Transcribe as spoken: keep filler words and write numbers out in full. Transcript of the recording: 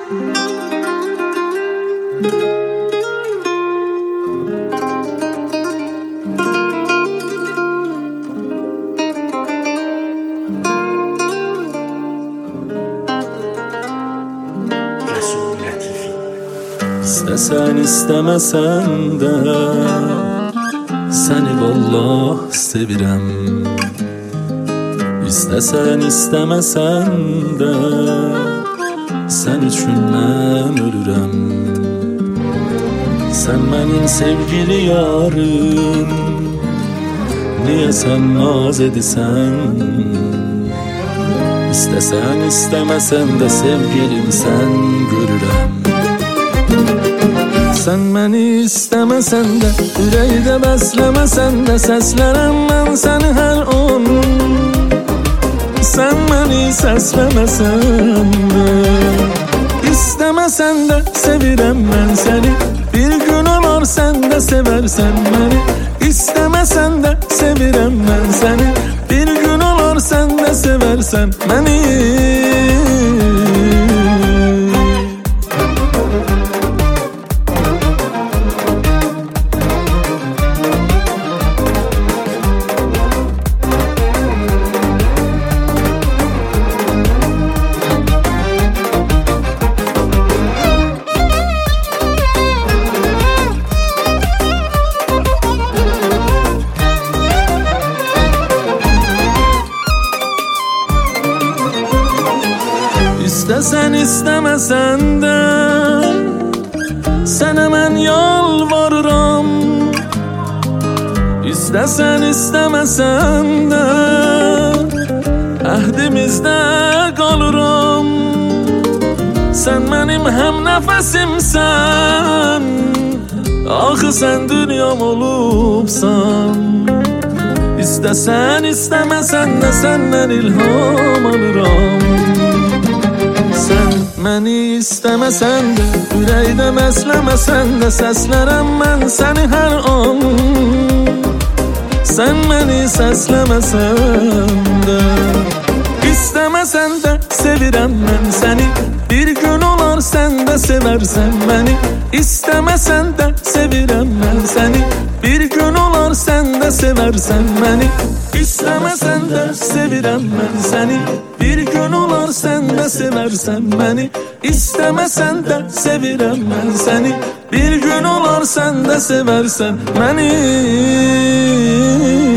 İstesen istemesen de seni vallah sevirem. İstesen istemesen de sen üçün mən ölürəm. Sen benim sevgili yarım, niye sen naz edisen? İstesen istemesen de sevgilim sen görürəm. Sen beni istemesen de, yüreğde beslemesen de, seslerem ben seni her an. Sen beni seslemesen de, istemesen de sevirem ben seni. Bir gün olur sen de seversen beni. İstemesen de sevirem ben seni. Bir gün olur sen de seversen beni. İstesen istemesen de sana ben yalvarıram. İstesen istemesen de ahdimizde kalıram. Sen benim hem nefesimsen, ahı sen dünyam olupsan. İstesen istemesen de senden ilham alırım. Sen beni istemesen de, yüreğde beslemesen de, seslerem ben seni her an. Sen beni seslemesen de, istemesen de sevirem ben seni. Bir gün olur sen de seversen beni. İstemesen de sevirem ben seni. Bir gün olur sen de seversen beni. İstemesen de sevirem ben seni. Bir gün olur sen de seversen beni. İstemesen de sevirem ben seni. Bir gün olur sen de seversen beni.